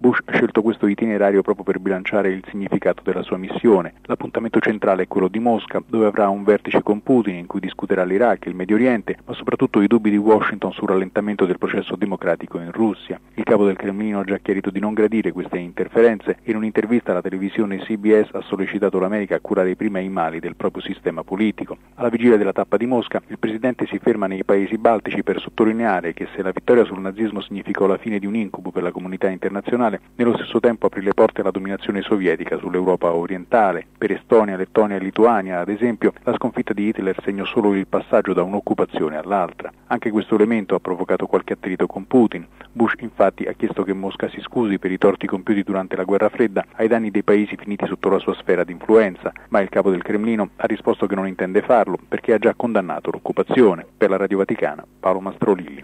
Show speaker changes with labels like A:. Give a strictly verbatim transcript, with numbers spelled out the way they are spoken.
A: Bush ha scelto questo itinerario proprio per bilanciare il significato della sua missione. L'appuntamento centrale è quello di Mosca, dove avrà un vertice con Putin in cui discuterà l'Iraq e il Medio Oriente, ma soprattutto i dubbi di Washington sul rallentamento del processo democratico in Russia. Il capo del Cremlino ha già chiarito di non gradire queste interferenze e in un'intervista alla televisione C B S ha sollecitato l'America a curare prima i mali del proprio sistema politico. Alla vigilia della tappa di Mosca, il presidente si ferma nei paesi baltici per sottolineare che se la vittoria sul nazismo significò la fine di un incubo per la comunità internazionale, nello stesso tempo aprì le porte alla dominazione sovietica sull'Europa orientale. Per Estonia, Lettonia e Lituania, ad esempio, la sconfitta di Hitler segnò solo il passaggio da un'occupazione all'altra. Anche questo elemento ha provocato qualche attrito con Putin. Bush infatti ha chiesto che Mosca si scusi per i torti compiuti durante la guerra fredda ai danni dei paesi finiti sotto la sua sfera di influenza, ma il capo del Cremlino ha risposto che non intende farlo perché ha già condannato l'occupazione. Per la Radio Vaticana, Paolo Mastrolilli.